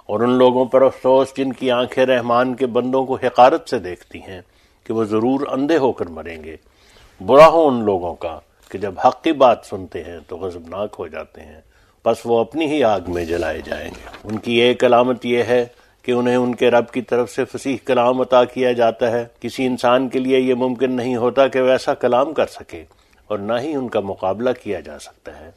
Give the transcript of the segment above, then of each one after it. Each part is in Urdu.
اور ان لوگوں پر افسوس جن کی آنکھیں رحمان کے بندوں کو حقارت سے دیکھتی ہیں کہ وہ ضرور اندھے ہو کر مریں گے۔ برا ہو ان لوگوں کا کہ جب حق کی بات سنتے ہیں تو غضبناک ہو جاتے ہیں، پس وہ اپنی ہی آگ میں جلائے جائیں گے۔ ان کی ایک علامت یہ ہے کہ انہیں ان کے رب کی طرف سے فصیح کلام عطا کیا جاتا ہے۔ کسی انسان کے لیے یہ ممکن نہیں ہوتا کہ وہ ایسا کلام کر سکے، اور نہ ہی ان کا مقابلہ کیا جا سکتا ہے۔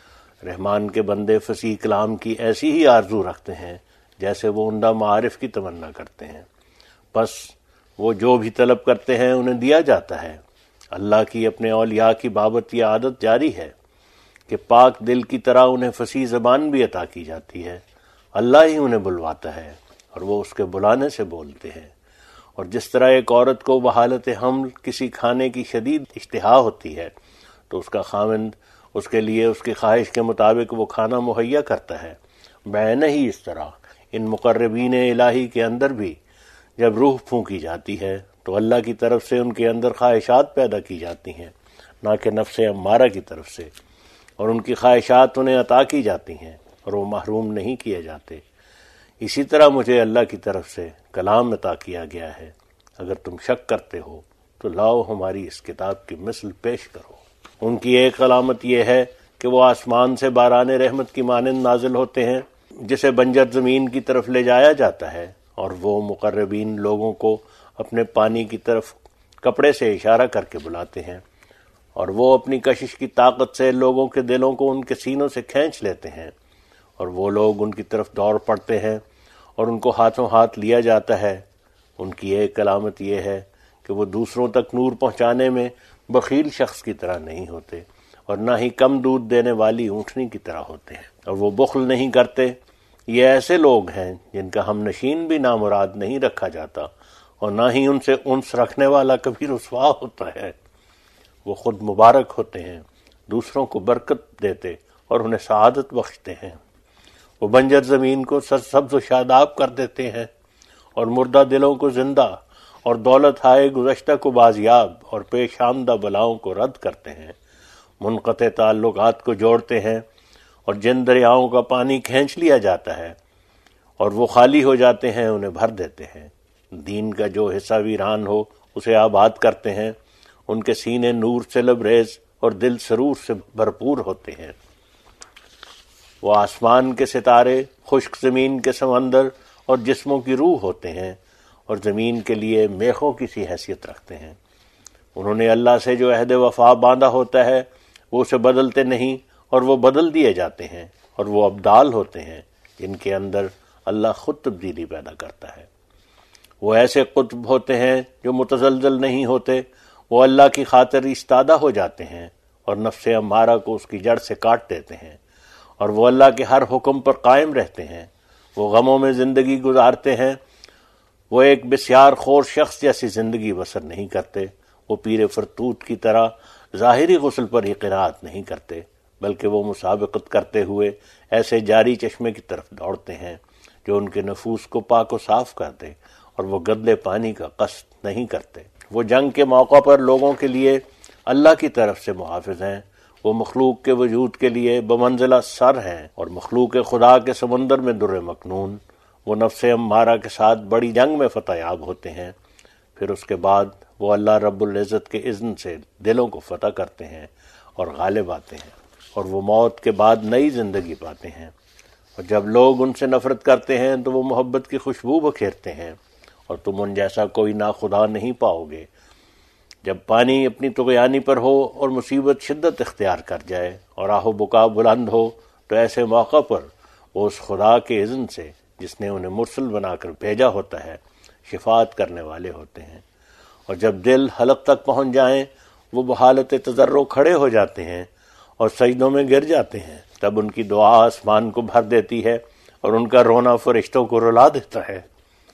رحمان کے بندے فصیح کلام کی ایسی ہی آرزو رکھتے ہیں جیسے وہ عمدہ معارف کی تمنا کرتے ہیں، پس وہ جو بھی طلب کرتے ہیں انہیں دیا جاتا ہے۔ اللہ کی اپنے اولیاء کی بابت یہ عادت جاری ہے کہ پاک دل کی طرح انہیں فصیح زبان بھی عطا کی جاتی ہے۔ اللہ ہی انہیں بلواتا ہے اور وہ اس کے بلانے سے بولتے ہیں۔ اور جس طرح ایک عورت کو بحالت حمل کسی کھانے کی شدید اشتہا ہوتی ہے تو اس کا خاوند اس کے لیے اس کی خواہش کے مطابق وہ کھانا مہیا کرتا ہے، بعین ہی اس طرح ان مقربین الہی کے اندر بھی جب روح پھونکی جاتی ہے تو اللہ کی طرف سے ان کے اندر خواہشات پیدا کی جاتی ہیں، نہ کہ نفس امارہ کی طرف سے، اور ان کی خواہشات انہیں عطا کی جاتی ہیں اور وہ محروم نہیں کیے جاتے۔ اسی طرح مجھے اللہ کی طرف سے کلام عطا کیا گیا ہے۔ اگر تم شک کرتے ہو تو لاؤ ہماری اس کتاب کی مثل پیش کرو۔ ان کی ایک علامت یہ ہے کہ وہ آسمان سے باران رحمت کی مانند نازل ہوتے ہیں جسے بنجر زمین کی طرف لے جایا جاتا ہے، اور وہ مقربین لوگوں کو اپنے پانی کی طرف کپڑے سے اشارہ کر کے بلاتے ہیں، اور وہ اپنی کشش کی طاقت سے لوگوں کے دلوں کو ان کے سینوں سے کھینچ لیتے ہیں، اور وہ لوگ ان کی طرف دوڑ پڑتے ہیں اور ان کو ہاتھوں ہاتھ لیا جاتا ہے۔ ان کی ایک علامت یہ ہے کہ وہ دوسروں تک نور پہنچانے میں بخیل شخص کی طرح نہیں ہوتے، اور نہ ہی کم دودھ دینے والی اونٹنی کی طرح ہوتے ہیں، اور وہ بخل نہیں کرتے۔ یہ ایسے لوگ ہیں جن کا ہم نشین بھی نامراد نہیں رکھا جاتا، اور نہ ہی ان سے انس رکھنے والا کبھی رسوا ہوتا ہے۔ وہ خود مبارک ہوتے ہیں، دوسروں کو برکت دیتے اور انہیں سعادت بخشتے ہیں۔ وہ بنجر زمین کو سرسبز و شاداب کر دیتے ہیں، اور مردہ دلوں کو زندہ، اور دولت ہائے گزشتہ کو بازیاب، اور پیش آمدہ بلاؤں کو رد کرتے ہیں۔ منقطع تعلقات کو جوڑتے ہیں، اور جن دریاؤں کا پانی کھینچ لیا جاتا ہے اور وہ خالی ہو جاتے ہیں انہیں بھر دیتے ہیں۔ دین کا جو حصہ ویران ہو اسے آباد کرتے ہیں۔ ان کے سینے نور سے لبریز اور دل سرور سے بھرپور ہوتے ہیں۔ وہ آسمان کے ستارے، خشک زمین کے سمندر اور جسموں کی روح ہوتے ہیں، اور زمین کے لیے میخوں کی سی حیثیت رکھتے ہیں۔ انہوں نے اللہ سے جو عہد وفا باندھا ہوتا ہے وہ اسے بدلتے نہیں، اور وہ بدل دیے جاتے ہیں، اور وہ ابدال ہوتے ہیں جن کے اندر اللہ خود تبدیلی پیدا کرتا ہے۔ وہ ایسے قطب ہوتے ہیں جو متزلزل نہیں ہوتے، وہ اللہ کی خاطر ایستادہ ہو جاتے ہیں اور نفس امارہ کو اس کی جڑ سے کاٹ دیتے ہیں، اور وہ اللہ کے ہر حکم پر قائم رہتے ہیں۔ وہ غموں میں زندگی گزارتے ہیں، وہ ایک بسیار خور شخص جیسی زندگی بسر نہیں کرتے۔ وہ پیر فرتوت کی طرح ظاہری غسل پر ہی قناعت نہیں کرتے، بلکہ وہ مسابقت کرتے ہوئے ایسے جاری چشمے کی طرف دوڑتے ہیں جو ان کے نفوس کو پاک و صاف کر دے، اور وہ گدلے پانی کا قصد نہیں کرتے۔ وہ جنگ کے موقع پر لوگوں کے لیے اللہ کی طرف سے محافظ ہیں۔ وہ مخلوق کے وجود کے لیے بمنزلہ سر ہیں، اور مخلوق خدا کے سمندر میں در مکنون۔ وہ نفس امارہ کے ساتھ بڑی جنگ میں فتح یاب ہوتے ہیں، پھر اس کے بعد وہ اللہ رب العزت کے اذن سے دلوں کو فتح کرتے ہیں اور غالب آتے ہیں، اور وہ موت کے بعد نئی زندگی پاتے ہیں۔ اور جب لوگ ان سے نفرت کرتے ہیں تو وہ محبت کی خوشبو بکھیرتے ہیں، اور تم ان جیسا کوئی ناخدا نہیں پاؤ گے۔ جب پانی اپنی طغیانی پر ہو اور مصیبت شدت اختیار کر جائے اور آہ و بکا بلند ہو، تو ایسے موقع پر وہ اس خدا کے اذن سے جس نے انہیں مرسل بنا کر بھیجا ہوتا ہے شفاعت کرنے والے ہوتے ہیں۔ اور جب دل حلق تک پہنچ جائیں وہ بحالت تضرع کھڑے ہو جاتے ہیں اور سجدوں میں گر جاتے ہیں، تب ان کی دعا آسمان کو بھر دیتی ہے اور ان کا رونا فرشتوں کو رلا دیتا ہے۔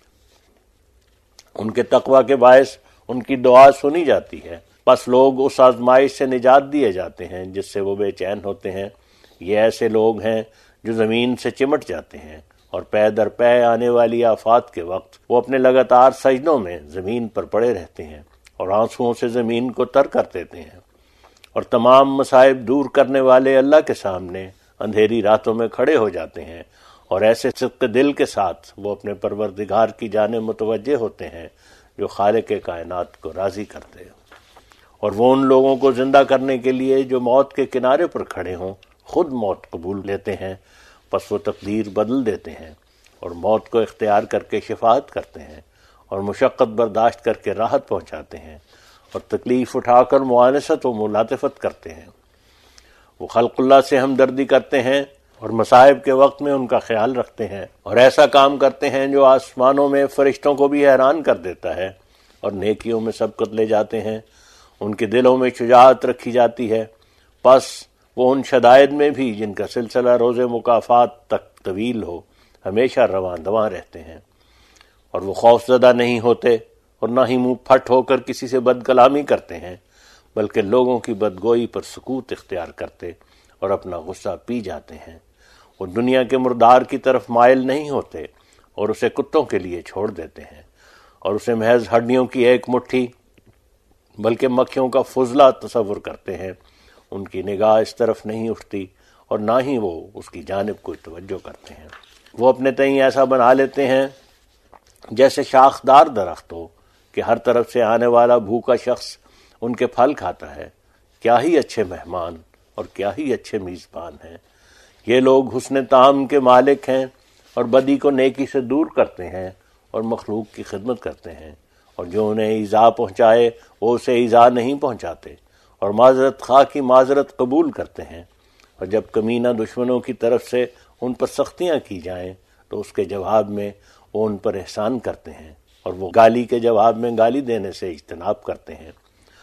ان کے تقوی کے باعث ان کی دعا سنی جاتی ہے، پس لوگ اس آزمائش سے نجات دیے جاتے ہیں جس سے وہ بے چین ہوتے ہیں۔ یہ ایسے لوگ ہیں جو زمین سے چمٹ جاتے ہیں، اور پے در پے آنے والی آفات کے وقت وہ اپنے لگاتار سجدوں میں زمین پر پڑے رہتے ہیں اور آنسوؤں سے زمین کو تر کر دیتے ہیں، اور تمام مصائب دور کرنے والے اللہ کے سامنے اندھیری راتوں میں کھڑے ہو جاتے ہیں اور ایسے صدق دل کے ساتھ وہ اپنے پروردگار کی جانب متوجہ ہوتے ہیں جو خالق کائنات کو راضی کرتے ہیں، اور وہ ان لوگوں کو زندہ کرنے کے لیے جو موت کے کنارے پر کھڑے ہوں خود موت قبول لیتے ہیں، پس وہ تقدیر بدل دیتے ہیں اور موت کو اختیار کر کے شفاعت کرتے ہیں اور مشقت برداشت کر کے راحت پہنچاتے ہیں اور تکلیف اٹھا کر معانست و ملاطفت کرتے ہیں۔ وہ خلق اللہ سے ہمدردی کرتے ہیں اور مصائب کے وقت میں ان کا خیال رکھتے ہیں، اور ایسا کام کرتے ہیں جو آسمانوں میں فرشتوں کو بھی حیران کر دیتا ہے، اور نیکیوں میں سبقت لے جاتے ہیں۔ ان کے دلوں میں شجاعت رکھی جاتی ہے، پس وہ ان شدائد میں بھی جن کا سلسلہ روز مکافات تک طویل ہو ہمیشہ رواں دواں رہتے ہیں، اور وہ خوف زدہ نہیں ہوتے اور نہ ہی منہ پھٹ ہو کر کسی سے بد کلامی کرتے ہیں، بلکہ لوگوں کی بدگوئی پر سکوت اختیار کرتے اور اپنا غصہ پی جاتے ہیں۔ وہ دنیا کے مردار کی طرف مائل نہیں ہوتے اور اسے کتوں کے لیے چھوڑ دیتے ہیں، اور اسے محض ہڈیوں کی ایک مٹھی بلکہ مکھیوں کا فضلہ تصور کرتے ہیں۔ ان کی نگاہ اس طرف نہیں اٹھتی اور نہ ہی وہ اس کی جانب کوئی توجہ کرتے ہیں۔ وہ اپنے تئیں ایسا بنا لیتے ہیں جیسے شاخدار درخت ہو کہ ہر طرف سے آنے والا بھوکا شخص ان کے پھل کھاتا ہے۔ کیا ہی اچھے مہمان اور کیا ہی اچھے میزبان ہیں۔ یہ لوگ حسن طعام کے مالک ہیں اور بدی کو نیکی سے دور کرتے ہیں اور مخلوق کی خدمت کرتے ہیں، اور جو انہیں ایذا پہنچائے وہ اسے ایذا نہیں پہنچاتے، اور معذرت خواہ کی معذرت قبول کرتے ہیں، اور جب کمینہ دشمنوں کی طرف سے ان پر سختیاں کی جائیں تو اس کے جواب میں وہ ان پر احسان کرتے ہیں، اور وہ گالی کے جواب میں گالی دینے سے اجتناب کرتے ہیں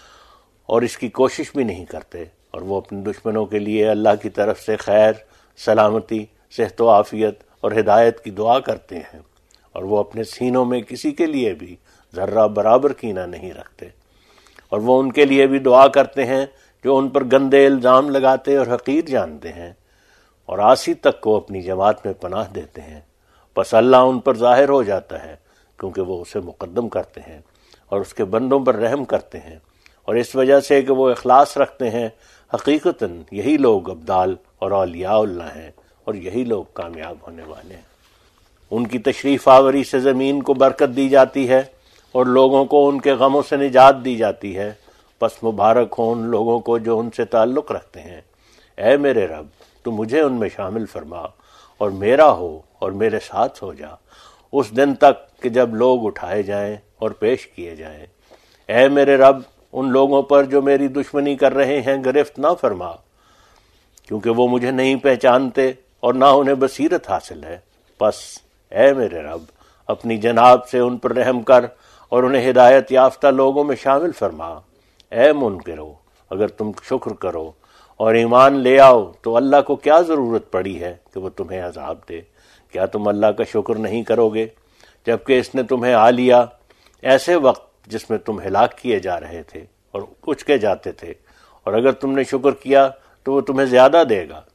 اور اس کی کوشش بھی نہیں کرتے، اور وہ اپنے دشمنوں کے لیے اللہ کی طرف سے خیر، سلامتی، صحت و عافیت اور ہدایت کی دعا کرتے ہیں، اور وہ اپنے سینوں میں کسی کے لیے بھی ذرہ برابر کینہ نہیں رکھتے، اور وہ ان کے لیے بھی دعا کرتے ہیں جو ان پر گندے الزام لگاتے اور حقیر جانتے ہیں، اور عاصی تک کو اپنی جماعت میں پناہ دیتے ہیں۔ پس اللہ ان پر ظاہر ہو جاتا ہے کیونکہ وہ اسے مقدم کرتے ہیں اور اس کے بندوں پر رحم کرتے ہیں، اور اس وجہ سے کہ وہ اخلاص رکھتے ہیں۔ حقیقتاً یہی لوگ ابدال اور اولیاء اللہ ہیں، اور یہی لوگ کامیاب ہونے والے ہیں۔ ان کی تشریف آوری سے زمین کو برکت دی جاتی ہے اور لوگوں کو ان کے غموں سے نجات دی جاتی ہے، پس مبارک ہو ان لوگوں کو جو ان سے تعلق رکھتے ہیں۔ اے میرے رب، تو مجھے ان میں شامل فرما اور میرا ہو اور میرے ساتھ ہو جا اس دن تک کہ جب لوگ اٹھائے جائیں اور پیش کیے جائیں۔ اے میرے رب، ان لوگوں پر جو میری دشمنی کر رہے ہیں گرفت نہ فرما، کیونکہ وہ مجھے نہیں پہچانتے اور نہ انہیں بصیرت حاصل ہے۔ پس اے میرے رب، اپنی جناب سے ان پر رحم کر اور انہیں ہدایت یافتہ لوگوں میں شامل فرما۔ اے منکرو، اگر تم شکر کرو اور ایمان لے آؤ تو اللہ کو کیا ضرورت پڑی ہے کہ وہ تمہیں عذاب دے؟ کیا تم اللہ کا شکر نہیں کرو گے جبکہ اس نے تمہیں آ لیا ایسے وقت جس میں تم ہلاک کیے جا رہے تھے اور اچکے جاتے تھے؟ اور اگر تم نے شکر کیا تو وہ تمہیں زیادہ دے گا،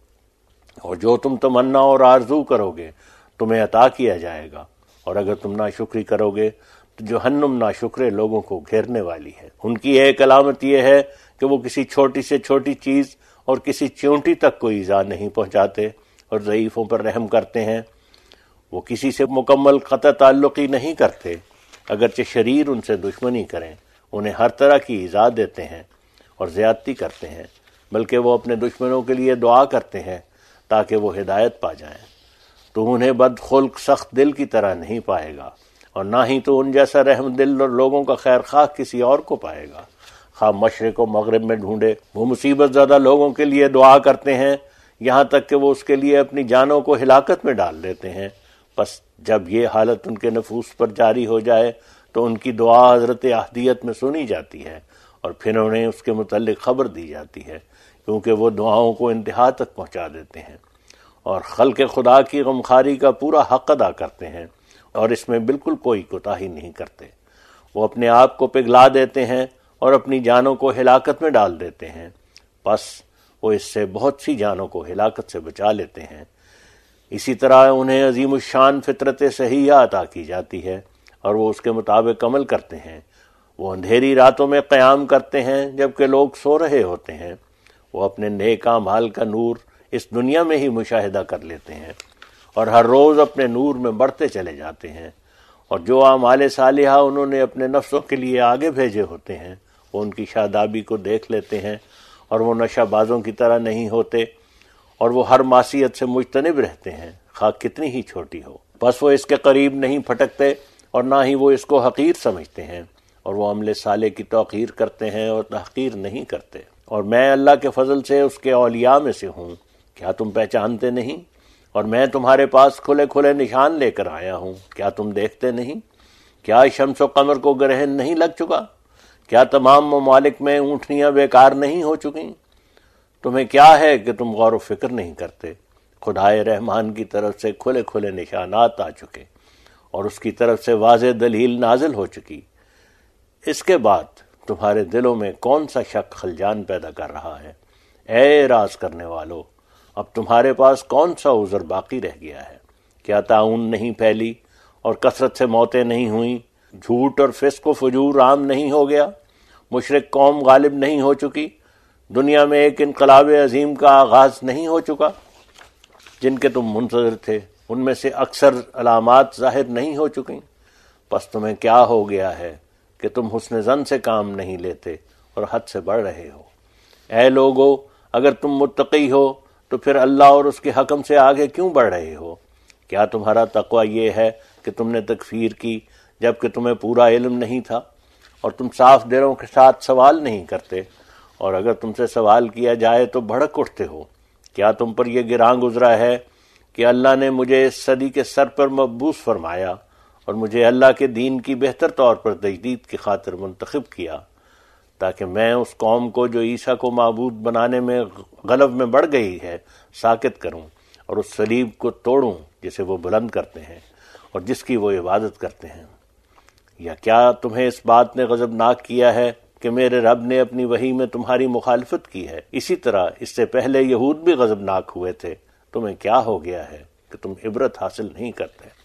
اور جو تم تمنا اور آرزو کرو گے تمہیں عطا کیا جائے گا، اور اگر تم ناشکری کرو گے تو جہنم ناشکرے لوگوں کو گھیرنے والی ہے۔ ان کی ایک علامت یہ ہے کہ وہ کسی چھوٹی سے چھوٹی چیز اور کسی چیونٹی تک کوئی ایذا نہیں پہنچاتے اور ضعیفوں پر رحم کرتے ہیں۔ وہ کسی سے مکمل قطع تعلقی نہیں کرتے، اگرچہ شریر ان سے دشمنی کریں، انہیں ہر طرح کی ایذا دیتے ہیں اور زیادتی کرتے ہیں، بلکہ وہ اپنے دشمنوں کے لیے دعا کرتے ہیں تاکہ وہ ہدایت پا جائیں۔ تو انہیں بد خلق سخت دل کی طرح نہیں پائے گا، اور نہ ہی تو ان جیسا رحم دل اور لوگوں کا خیر خواہ کسی اور کو پائے گا۔ خواہ مشرق و مغرب میں ڈھونڈے، وہ مصیبت زدہ لوگوں کے لیے دعا کرتے ہیں یہاں تک کہ وہ اس کے لیے اپنی جانوں کو ہلاکت میں ڈال دیتے ہیں۔ پس جب یہ حالت ان کے نفوس پر جاری ہو جائے تو ان کی دعا حضرت احدیت میں سنی جاتی ہے اور پھر انہیں اس کے متعلق خبر دی جاتی ہے، کیونکہ وہ دعاؤں کو انتہا تک پہنچا دیتے ہیں اور خلق خدا کی غمخواری کا پورا حق ادا کرتے ہیں، اور اس میں بالکل کوئی کوتاہی نہیں کرتے۔ وہ اپنے آپ کو پگھلا دیتے ہیں اور اپنی جانوں کو ہلاکت میں ڈال دیتے ہیں، پس وہ اس سے بہت سی جانوں کو ہلاکت سے بچا لیتے ہیں۔ اسی طرح انہیں عظیم الشان فطرت صحیحہ عطا کی جاتی ہے اور وہ اس کے مطابق عمل کرتے ہیں۔ وہ اندھیری راتوں میں قیام کرتے ہیں جبکہ لوگ سو رہے ہوتے ہیں۔ وہ اپنے نیک اعمال کا نور اس دنیا میں ہی مشاہدہ کر لیتے ہیں اور ہر روز اپنے نور میں بڑھتے چلے جاتے ہیں، اور جو اعمال صالحہ انہوں نے اپنے نفسوں کے لیے آگے بھیجے ہوتے ہیں وہ ان کی شادابی کو دیکھ لیتے ہیں، اور وہ نشہ بازوں کی طرح نہیں ہوتے، اور وہ ہر معصیت سے مجتنب رہتے ہیں خواہ کتنی ہی چھوٹی ہو۔ بس وہ اس کے قریب نہیں پھٹکتے اور نہ ہی وہ اس کو حقیر سمجھتے ہیں، اور وہ عمل صالح کی توقیر کرتے ہیں اور تحقیر نہیں کرتے۔ اور میں اللہ کے فضل سے اس کے اولیاء میں سے ہوں، کیا تم پہچانتے نہیں؟ اور میں تمہارے پاس کھلے کھلے نشان لے کر آیا ہوں، کیا تم دیکھتے نہیں؟ کیا شمس و قمر کو گرہن نہیں لگ چکا؟ کیا تمام ممالک میں اونٹنیاں بیکار نہیں ہو چکی؟ تمہیں کیا ہے کہ تم غور و فکر نہیں کرتے؟ خدائے رحمان کی طرف سے کھلے کھلے نشانات آ چکے اور اس کی طرف سے واضح دلیل نازل ہو چکی، اس کے بعد تمہارے دلوں میں کون سا شک خلجان پیدا کر رہا ہے؟ اے اعراض کرنے والو، اب تمہارے پاس کون سا عذر باقی رہ گیا ہے؟ کیا طاعون نہیں پھیلی اور کثرت سے موتیں نہیں ہوئیں؟ جھوٹ اور فسق و فجور عام نہیں ہو گیا؟ مشرک قوم غالب نہیں ہو چکی؟ دنیا میں ایک انقلاب عظیم کا آغاز نہیں ہو چکا؟ جن کے تم منتظر تھے ان میں سے اکثر علامات ظاہر نہیں ہو چکی؟ پس تمہیں کیا ہو گیا ہے کہ تم حسن ظن سے کام نہیں لیتے اور حد سے بڑھ رہے ہو؟ اے لوگو، اگر تم متقی ہو تو پھر اللہ اور اس کے حکم سے آگے کیوں بڑھ رہے ہو؟ کیا تمہارا تقوی یہ ہے کہ تم نے تکفیر کی جبکہ تمہیں پورا علم نہیں تھا، اور تم صاف دلوں کے ساتھ سوال نہیں کرتے، اور اگر تم سے سوال کیا جائے تو بھڑک اٹھتے ہو؟ کیا تم پر یہ گراں گزرا ہے کہ اللہ نے مجھے اس صدی کے سر پر مبعوث فرمایا اور مجھے اللہ کے دین کی بہتر طور پر تجدید کی خاطر منتخب کیا، تاکہ میں اس قوم کو جو عیسیٰ کو معبود بنانے میں غلب میں بڑھ گئی ہے ساکت کروں، اور اس صلیب کو توڑوں جسے وہ بلند کرتے ہیں اور جس کی وہ عبادت کرتے ہیں؟ یا کیا تمہیں اس بات نے غضبناک کیا ہے کہ میرے رب نے اپنی وحی میں تمہاری مخالفت کی ہے؟ اسی طرح اس سے پہلے یہود بھی غضبناک ہوئے تھے، تمہیں کیا ہو گیا ہے کہ تم عبرت حاصل نہیں کرتے؟